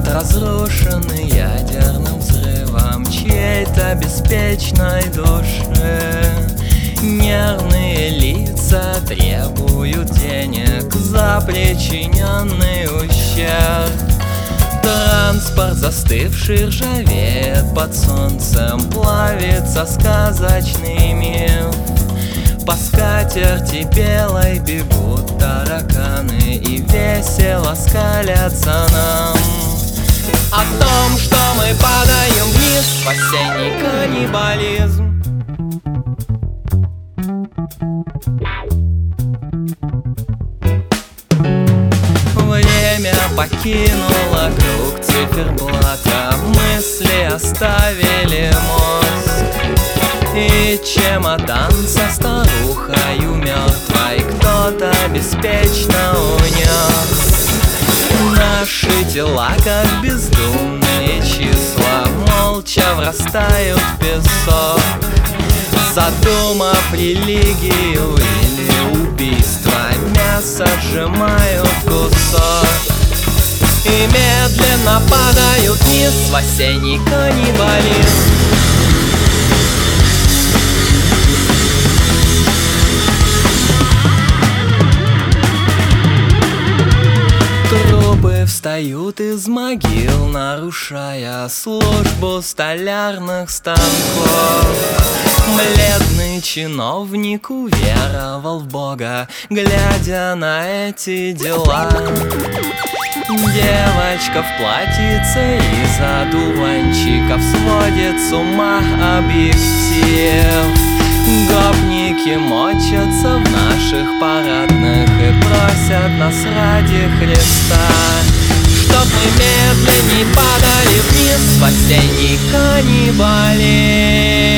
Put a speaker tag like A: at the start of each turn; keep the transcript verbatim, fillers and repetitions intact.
A: Город разрушенный ядерным взрывом чьей-то беспечной души. Нервные лица требуют денег за причиненный ущерб. Транспорт застывший ржавеет под солнцем, плавится сказочный миф. По скатерти белой бегут тараканы и весело скалятся нам. О том, что мы падаем вниз в осенний каннибализм. Время покинуло круг циферблата, мысли оставили мозг. И чемодан со старухою мертвой кто-то беспечно унес. Наши тела, как бездумные числа, молча врастают в песок. Задумав религию или убийство, мясо сжимают кусок и медленно падают вниз в осенний каннибализм. Трупы встают из могил, нарушая службу столярных станков. Бледный чиновник уверовал в Бога, глядя на эти дела. Девочка в платьице из одуванчиков сводит с ума объектив. Гопники мочатся в наших парадных и просят нас ради Христа, чтоб мы медленней падали вниз в осенний каннибализм.